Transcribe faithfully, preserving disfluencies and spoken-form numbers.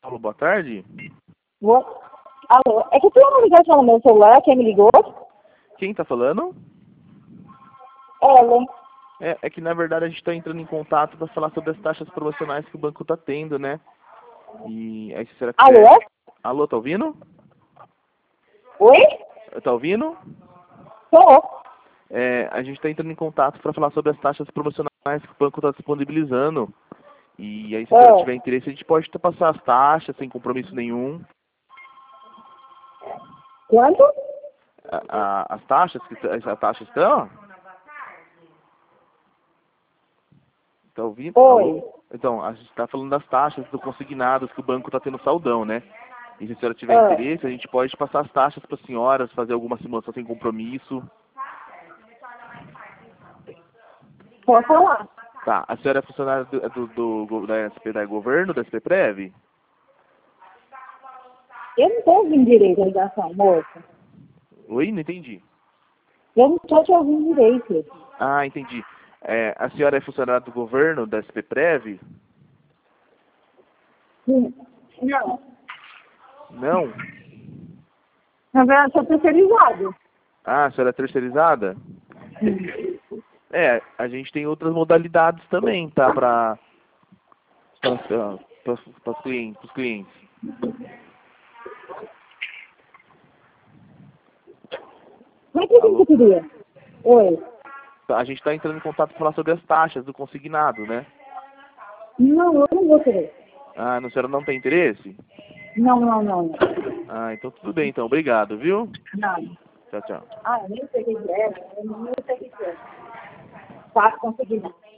Alô, boa tarde. Vou... Alô, é que tem uma ligação no meu celular, quem me ligou? Quem tá falando? Ellen. É, é que na verdade a gente tá entrando em contato para falar sobre as taxas promocionais que o banco tá tendo, né? E aí se será que Alô? Alô, tá ouvindo? Oi? Tá ouvindo? Tô. É, a gente tá entrando em contato para falar sobre as taxas promocionais que o banco tá disponibilizando. E aí se a senhora É. tiver interesse, a gente pode passar as taxas sem compromisso nenhum. Quanto? A- a- as taxas que as taxas estão? Tá ouvindo? Oi. Alô? Então, a gente está falando das taxas do consignados que o banco está tendo saldão, né? E se a senhora tiver Ah, interesse, a gente pode passar as taxas para as senhoras, fazer alguma simulação sem compromisso. pode falar. Tá, a senhora é funcionária do, do, do, go- da S P da governo, da S P Prev? Eu não tô ouvindo direito a ligação, moça. Oi, não entendi. Eu não tô te ouvindo direito. Ah, entendi. É, a senhora é funcionária do governo, da S P Prev? Hum. Não. Não? Na verdade, eu sou terceirizado. Ah, a senhora é terceirizada? É, a gente tem outras modalidades também, tá? Para os clientes, pros clientes. Mas o que Alô? você queria? Oi. A gente está entrando em contato para falar sobre as taxas do consignado, né? Não, eu não vou querer. Ah, a senhora não tem interesse? Não, não, não, não. Ah, então tudo bem, então. Obrigado, viu? Não. Tchau, tchau. Ah, eu nem sei o que é. Eu nem sei o que é. Faço conseguir, não.